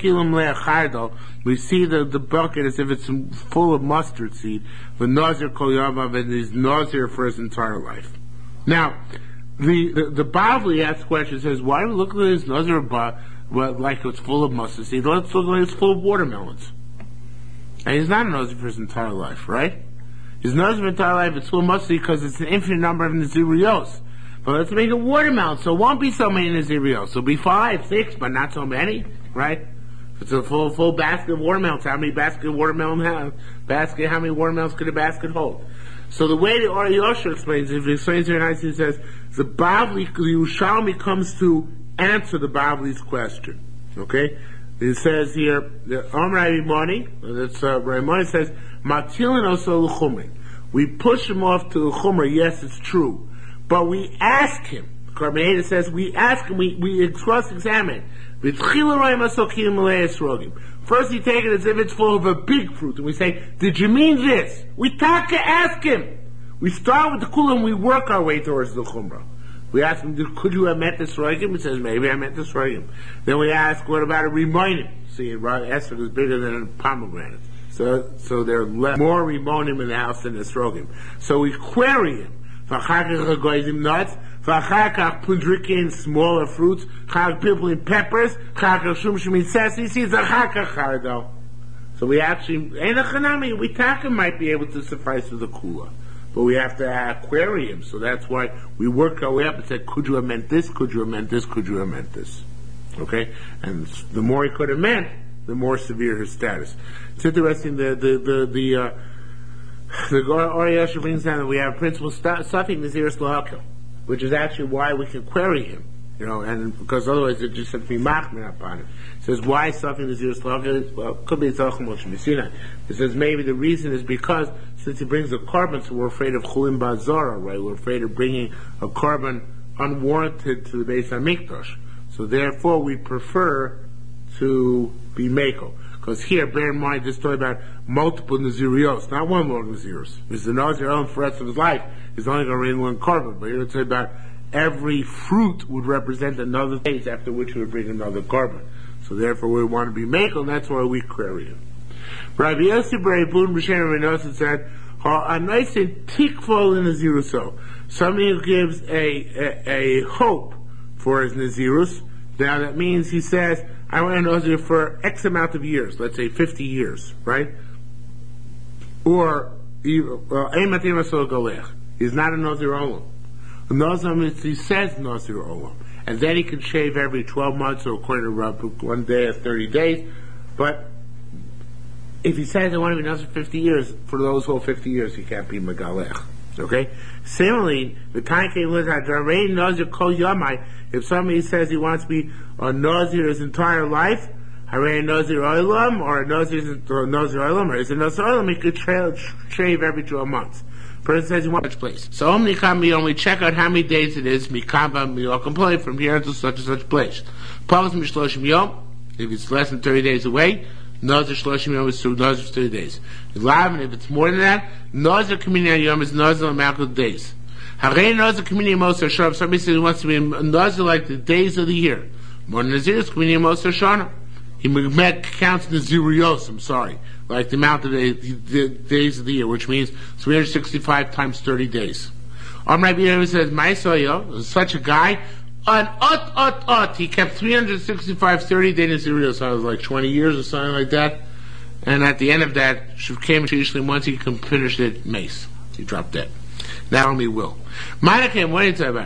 the, the bucket as if it's full of mustard seed, the Nazir Kol Yamav, and he's Nazir for his entire life. Now, The the, the Bavli asks questions, says, why do we look at this Nazir ba, well, like it's full of mustard seed? Let's look like it's full of watermelons. And he's not a Nazir for his entire life, right? He's Nazir for his entire life, it's full of mustard seed because it's an infinite number of Nazirios. But let's make it watermelon, so it won't be so many Nazirios. It'll be five, six, but not so many, right? If it's a full full basket of watermelons, how many basket of watermelon have? Basket, how many watermelons could a basket hold? So the way the Ari Yosher explains it, if he explains it nicely, he says, the Bavli, the Yerushalmi comes to answer the Bavli's question. Okay? It says here, the Om Raimoni, that's uh, Raimoni says, Matilin oso l'chumrin. We push him off to the Chumrah, yes, it's true. But we ask him, Karmeida says, we ask him, we, we cross-examine. First he take it as if it's full of a big fruit, and we say, did you mean this? We taka ask him. We start with the kula and we work our way towards the chumrah. We ask him, could you have meant this roigim? He says, maybe I meant this roigim. Then we ask, what about a rimonim? See, Esther is bigger than a pomegranate. So, so there are less, more rimonim in the house than a rogim. So we query him. Nuts, pundrikin, smaller fruits, pimpling peppers, shumshim sesame seeds, so we actually, we taka might be able to suffice with the kula, but we have to query him, so that's why we work our way up and say, could you have meant this, could you have meant this, could you have meant this? Okay? And the more he could have meant, the more severe his status. It's interesting, the, the, the, the, uh, the Ari Yosher brings down that we have principle suffix Naziris Lahakil, which is actually why we can query him, you know, and because otherwise it just has to be machmir upon him. It says, why suffix Naziris Lahakil? Well, it could be Tzachim Moshe Messina. It says maybe the reason is because since he brings a carbon, so we're afraid of Chulim Bazara, right? We're afraid of bringing a carbon unwarranted to the Beis HaMikdash. So therefore we prefer to be Mako. Because here, bear in mind, this story about multiple Nazirios, not one Lord Naziros. Because the Nazir own for the rest of his life is only going to reign one carbon. But here it's about every fruit would represent another phase after which we would bring another carbon. So therefore we want to be Mekel, and that's why we query him. Rabbi Yossi B'rei Bun B'Shem Renosan said, a nice and tikfol in Naziruso. Somebody who gives a, a, a hope for his Nazirus, Now that means he says, I want to Nazir for X amount of years, let's say fifty years, right? Or, he's not a Nazir Olam. Nazir means he says Nazir Olam. And then he can shave every twelve months, or according to Rav, one day or thirty days. But if he says I want to be Nazir fifty years, for those whole fifty years, he can't be Megalech. Okay? Similarly, the Tankei Lizad, Nazir Kol Yamai, if somebody says he wants to be a Nazir his entire life, Harei Nazir Olam, or a Nazir Nazir Olam, or is a Nazir Olam, he could tra- shave every twelve months. Person says he wants which place. So only we check out how many days it is, Mikamba, we all complain from here to such and such place. Pavos Mishloshim Yom, if it's less than thirty days away, Nazir Shloshim Yom is through Nazir thirty days. Eleven, if it's more than that, Nazir Kamini Yom is Nazir Malkut days. Harei Nazir Kamini Mosar Shana. Somebody says he wants to be Nazir like the days of the year. More Nazir is Kamini Mosar Shana. He counts Nazirios, I'm sorry, like the amount of the, the days of the year, which means three hundred sixty-five times thirty days. Amr Rabbi says, Maisoyo, such a guy, an ot, ot, ot, he kept three hundred sixty-five thirty days Nazirios, so it was like twenty years or something like that. And at the end of that, she came to Yishlim, once he finished it, mace. He dropped dead. Now only will. Manakim, what are you talking about?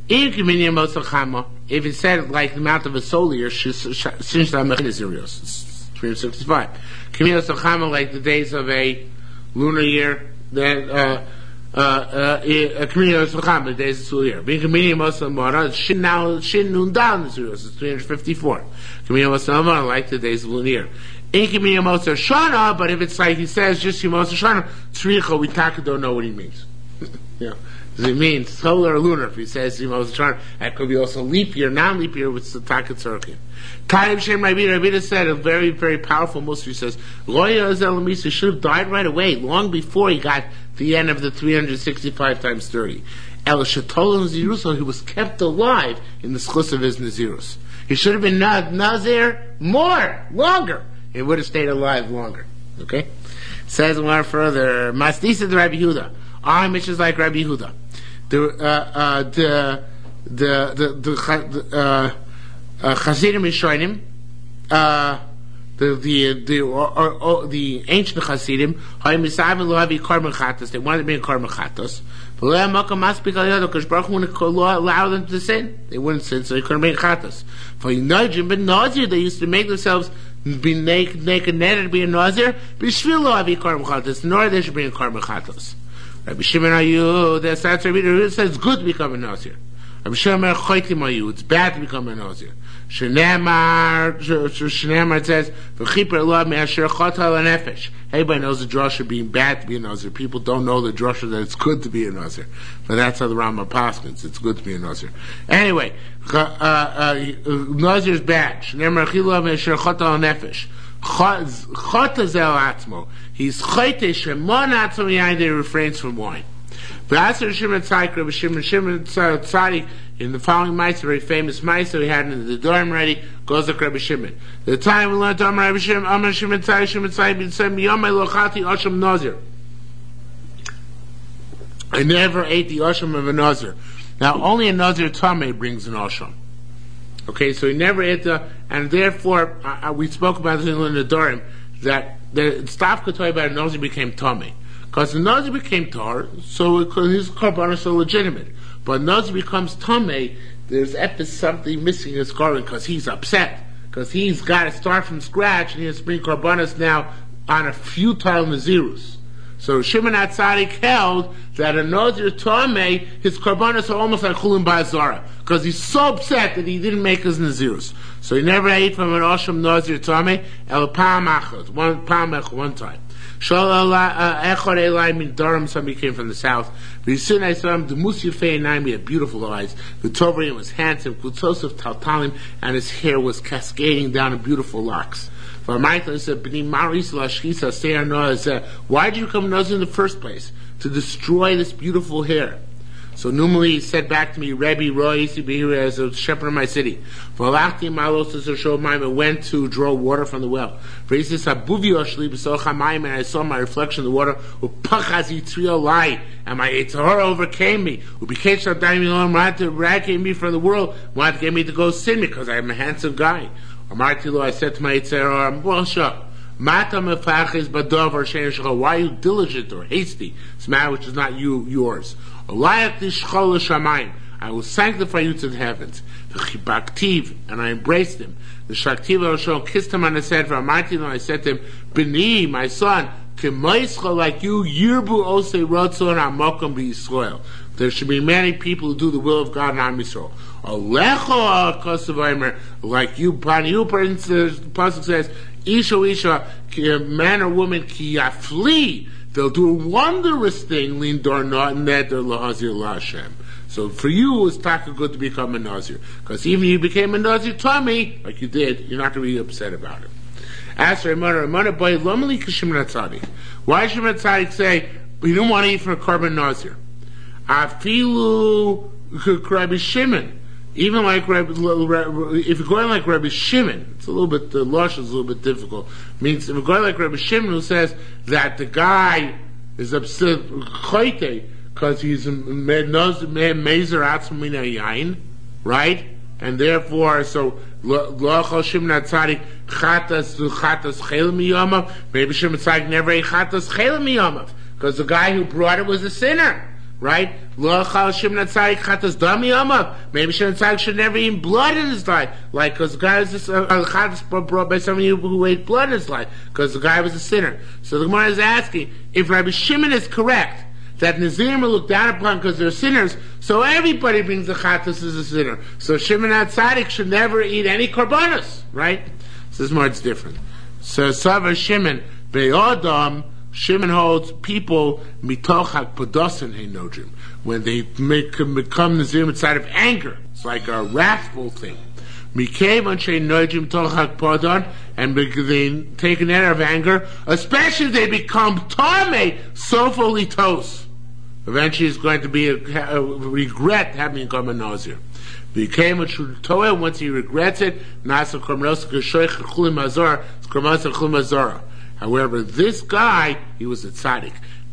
If it said like the amount of a solar year, it's three hundred sixty-five. Like the days of a lunar year, that uh uh uh a the days of solar year. Shin now Shin noon down is three hundred fifty-four. Like the days of lunar year. But if it's like he says just Yemos Shana, Tzricha, we don't know what he means. Yeah. Does it mean solar or lunar? If he says Yemos Shana, that could be also leap year, non-leap year with the Takat Tzarkin. Kaim Shem Rabbi Rabbi said a very, very powerful Muslim. He says, Loya Azel should have died right away, long before he got the end of the three hundred sixty-five times thirty. El Shatol Nazirus, he was kept alive in the schluss of his Nazirus. He should have been Nazir more, longer. He would have stayed alive longer. Okay? Says more further, Masdisa the Rabbi Yehuda. Our mission is like Rabbi Yehuda. The, uh, uh, the, the, the, the, uh, uh, Chassidim Rishonim, uh, the, the, the, or, or, or, the ancient Chassidim, they wanted to be in Korban Chatos. Because Baruch wouldn't allow them to sin. They wouldn't sin, so they couldn't make Chatos. For Najim, but Nazir, they used to make themselves be naked, naked, netted to be a Nazir, Bishvilo Avi Korban Chatos, nor they should be in Korban Chatos. Rabbi Shimon Ayu, the Sats Rabbi says it's good to become a Nazir. Rabbi Shimon Choitim Ayu, it's bad to become a Nazir. Shneimar, Shneimar says, V'chiper Allah me'asher chota l'nefesh. Everybody knows the drasha being bad to be a Nazir. People don't know the drasha that it's good to be a Nazir. But that's how the Rambam paskins. It's good to be a Nazir. Anyway, uh, uh, Nazir is bad. Shneimar chila me'asher chota l'nefesh. Chota zel atzmo. He's chote shemon atzmo yain, they refrains from wine. V'asar Shimon Tzadik, Rabbi Shimon Shimon Tzadik, in the following Meiser, very famous Meiser we had in the Dorm ready, goes like Rabbi Shimon. The time we learned Amar Rabbi Shimon, Amar Shimon Tzadik, Shimon Tzadik, bin Sem Yomai Lochati Osham Nazir. I never ate the Osham of a Nazir. Now, only a Nazir Tameh brings an Osham. Okay, so he never ate the, and therefore, uh, we spoke about this in the Dorm, that the staff could tell you about a Nazir became Tameh. Because the Nazir became tar, so his korbanos are legitimate. But Nazir becomes tamei, there's epis something missing in his korban because he's upset. Because he's got to start from scratch and he has to bring korbanos now on a futile Nazirus. So Shimon HaTzadik held that a Nazir tamei, his korbanos are almost like Chulim Ba'azara. Because he's so upset that he didn't make his Nazirus. So he never ate from an Osham Nazir tamei, el pa'am achad, one pa'am echad, one time. Echor Eli min Durham, somebody came from the south. V'yisun I saw him, the Musi Fei Naim, he had beautiful eyes. The Tovarian was handsome, Kutzosov Taltalim, and his hair was cascading down in beautiful locks. For Michael said, B'ni Maris Lashchisa Seir Noah said, why did you come Nazir in the first place? To destroy this beautiful hair. So normally he said back to me, Rebbe Roy used to be here as a shepherd of my city. V'alachti malos to show mine, and went to draw water from the well. For he says, Habuvi oshli b'soch hamayim, and I saw my reflection in the water. Upachaz yitzriel lai, and my Yitzhar overcame me. Ubikesh shadayim ilom, wanted to eradicate me from the world, wanted to get me to go sin because I am a handsome guy. Amarti lo, I said to my Yitzhar, well, sure. Why are you diligent or hasty? It's a matter which is not you yours. I will sanctify you to the heavens. And I embraced him. The Shaktiva kissed him on the head. And I said to him, B'ni, my son, like you, Yirbu Ose Rotzon Amokum B'Yisrael. There should be many people who do the will of God in Am Yisrael. Like you, Pani, you, the Pasuk says, Isha Isha, man or woman, ki yafli. They'll do a wondrous thing, lin dar not neder lahazir laHashem. So for you, it's taka good to become a Nazir. Because even if you became a Nazir Tommy, like you did, you're not going to be upset about it. As for Ramana, Ramana boy, lomali k'shimon hatzadik. Why does Shimon hatzadik say, you don't want to eat from a carbon Nazir? Afilu Rabbi Shimon. Even like Rabbi, if you're going like Rabbi Shimon, it's a little bit, the lush is a little bit difficult. It means if you're going like Rabbi Shimon, who says that the guy is upset, because he's mezer atzma min hayayin, right? And therefore, so lochal Shimon hatzadik chatas chatas chel miyamav. Maybe Shimon hatzadik never ate chatas chel miyamav because the guy who brought it was a sinner. Right? Maybe Shimon Hatzadik should never eat blood in his life. Like, because the guy was just uh, brought by somebody who ate blood in his life. Because the guy was a sinner. So the Gemara is asking, if Rabbi Shimon is correct, that Nazirim are looked down upon because they're sinners, so everybody brings the Chatas as a sinner. So Shimon Hatzadik should never eat any korbanos. Right? So this is different. So Sava Shimon, Be'odam, Shimon holds people mitoch hakpadosin heinodrim when they make become nazirim inside of anger. It's like a wrathful thing. Mikev anshe nodrim mitoch hakpadon, and they take an air of anger, especially if they become tamei sofo litos. Eventually, it's going to be a, a regret having become a nazir. Became a true Torah once he regrets it. Nasa korbanos geshoich chulim azor, korbanos chulim azora. However, this guy, he was a tzaddik.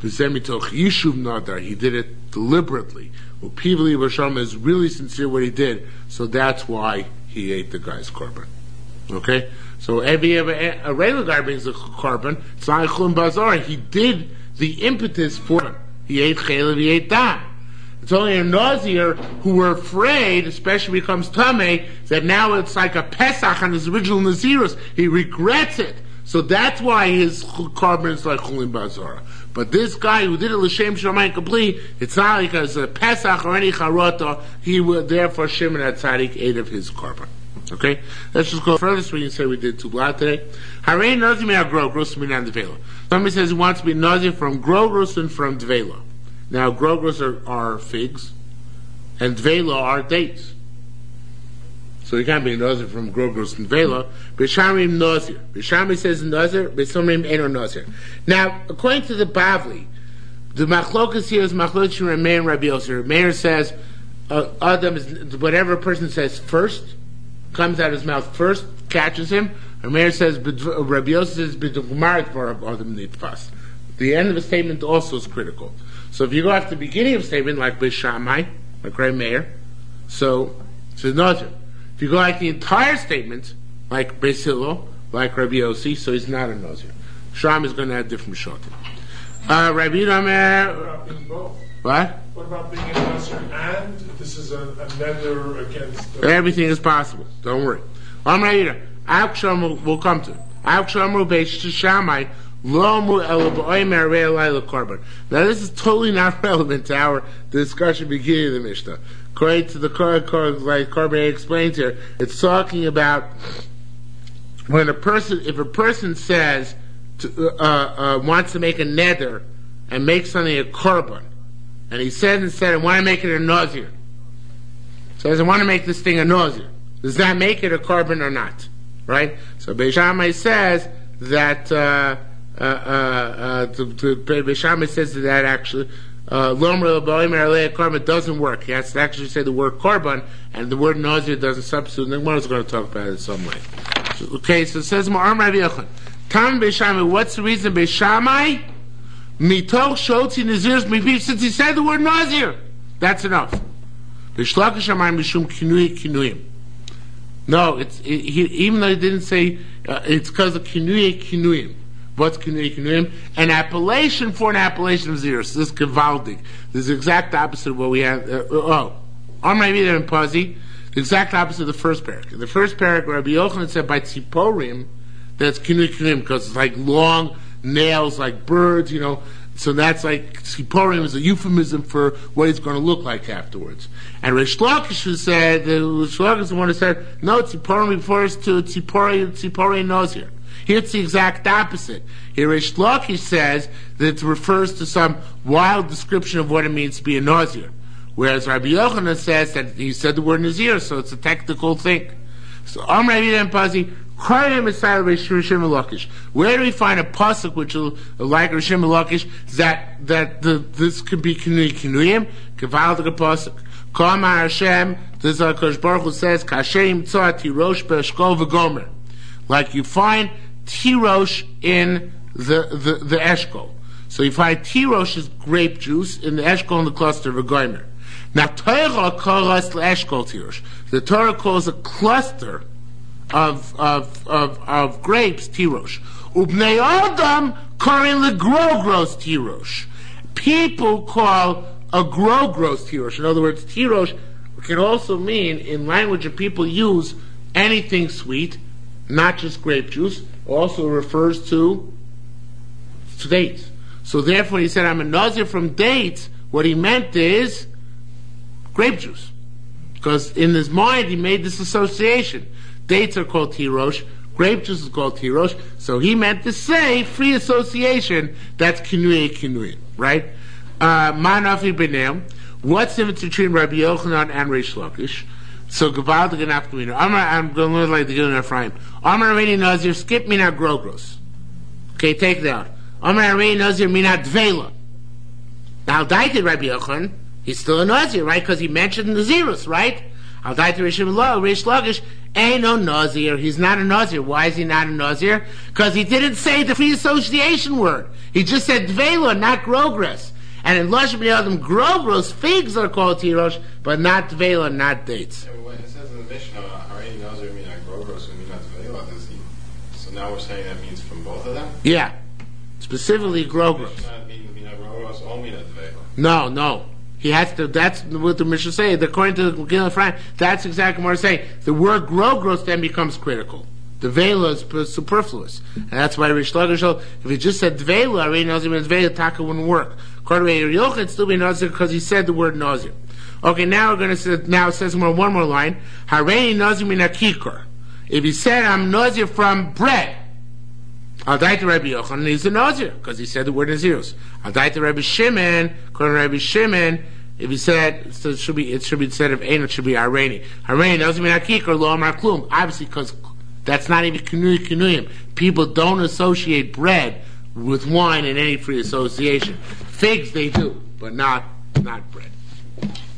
He did it deliberately. Well, Pivli Basham is really sincere what he did, so that's why he ate the guy's korban. Okay? So every ever a regular guy brings a korban, it's not Chum Bazar. He did the impetus for him. He ate chaylev, he ate dam. It's only a Nazir who were afraid, especially becomes Tameh, that now it's like a Pesach on his original Nazirus. He regrets it. So that's why his korban is like Chulim Bazara. But this guy who did it l'shem shamayim complete, it's not like as a Pesach or any charota. He would therefore Shimon Hatzadik ate of his korban. Okay, let's just go further. So we can say we did two blot today. Harein nazir me'al grogros minan devela. Somebody says he wants to be nazir from grogros and from devela. Now grogros are, are figs, and devela are dates. So you can't be nazir from grogros and devela. Bishamim nazir. Bishami says nazir. Bishamim eno nazir. Now, according to the Bavli, the machlokas here is machlokas Meir and Rabbi Yossi. Meir says uh, Adam is whatever a person says first comes out of his mouth first, catches him. And Meir says Rabbi Yossi says b'dugmarit for Adam nitfas. The end of the statement also is critical. So if you go after the beginning of the statement, like Bishamai, like Rabbi Meir, so it's a nazir. If you go like the entire statement, like Beis Hillel, like Rabbi Yossi, so he's not a nazir. Sham is going to have different shotim. Uh, Rabbi Rameir. What? What about being a nazir and this is a, a nether against? The... Everything is possible. Don't worry. I'm Rabbi Rameir. We'll come to it. Now this is totally not relevant to our discussion beginning of the Mishnah. According to the like Korban explains here, it's talking about when a person, if a person says to, uh, uh, wants to make a neder and make something a korban, and he says instead, I want to make it a nazir. Says, I want to make this thing a nazir. Does that make it a korban or not? Right? So Beis Shammai says that uh, uh, uh, uh, to, to, Beis Shammai says that actually uh, Lomer Ba'omer Alei Korban doesn't work. He has to actually say the word Korban, and the word Nazir doesn't substitute. And the Gemara is going to talk about it in some way. So, okay, so it says Ma'am Rabbi Yochanan. Tam Beishamai, what's the reason Beishamai? Mitoch Shoti Nazir's Mipif, since he said the word Nazir. That's enough. Beishlakish Amayim Mishum Kinui Kinuyim. No, it's it, he, even though he didn't say uh, it's because of Kinui Kinuyim. What's Kinui Kinuyim? An appellation for an appellation of Zirus. This is Gavaldig. This is the exact opposite of what we have. Uh, oh, Amr Rabbi and Pazi. The exact opposite of the first parak. In the first parak, Rabbi Yochanan said by Tziporim, that's Kinui Kinuyim because it's like long nails, like birds, you know. So that's like Tziporim is a euphemism for what it's going to look like afterwards. And Reish Lakish said, the Reish Lakish is the one who said, no, Tziporim refers to Tzipori, Tzipori Nazir. Here it's the exact opposite. Here Reish Lakish says that it refers to some wild description of what it means to be a Nazir. Whereas Rabbi Yochanan says that he said the word Nazir, so it's a technical thing. So Am Rabbi and Pazi, where do we find a pasuk which will like Rishim Lakish that that the, this could be Kinui Kinuyim? Kavaldik pasuk. Kamar Hashem. This is Hakadosh Baruch Hu says Kashem Tzah Tirosh Be'Eshkol V'Gomer. Like you find Tirosh in the the the Eshkol. So you find Tirosh is grape juice in the Eshkol in the cluster of Gomer. Now Torah calls Eshkol Tirosh. The Torah calls a cluster Of, of of of grapes tirosh. Ubnei Adam karin legrogros tirosh. People call a grogros tirosh. In other words, tirosh can also mean, in language that people use, anything sweet, not just grape juice. Also refers to, to dates. So therefore, he said, "I'm a nazir from dates." What he meant is grape juice, because in his mind he made this association. Dates are called tirosh, grape juice is called tirosh, so he meant to say free association, that's kinui kinui, right? Ma'anafi b'neim, what's the difference between Rabbi Yochanan and Reish Lakish? So Gavaldik and Afkamino. I'm going to like the Gilin Ephraim. Amar Reini Nazir, skip mina grogros. Okay, take that out. Amar Reini Nazir mina dvela. Now, Daiti Rabbi Yochanan, he's still a Nazir, right? Because he mentioned the Nazirus, right? Al Daiti Reish Lakish, ain't no Nazir. He's not a Nazir. Why is he not a Nazir? Because he didn't say the free association word. He just said dvela, not grogros. And in Lashon B'nei Adam, grogros, figs are called tirosh, but not dvela, not dates. Yeah, when it says in the Mishnah, Harei Nazir mean not grogros, mean not dvela, does he? So now we're saying that means from both of them? Yeah. Specifically grogros. Mishnah mean mean not grogros, or mean not dvela? No, no. He has to, that's what the Mishnah says. According to the Gilin Ephraim, that's exactly what we're saying. The word grogros then becomes critical. The vela is superfluous. And that's why Reish Lakish, if he just said dvela, Harei Nazir means dvela, taka wouldn't work. According to Rabbi Yochanan, it'd still be Nazir because he said the word Nazir. Okay, now we're going to say, now it says more, one more line. Harei Nazir min hakikor. If he said, I'm Nazir from bread, I'll die to Rabbi Yochanan, he's a Nazir because he said the word Nazirus. I'll die to Rabbi Shimon, according to Rabbi Shimon, if he said, so it should be, it should be instead of Ein, it should be Harei. Harei Nazir min hakikor, lo amar klum. Obviously, because that's not even Kinui Kinuyim. People don't associate bread with wine in any free association. Figs they do, but not not bread.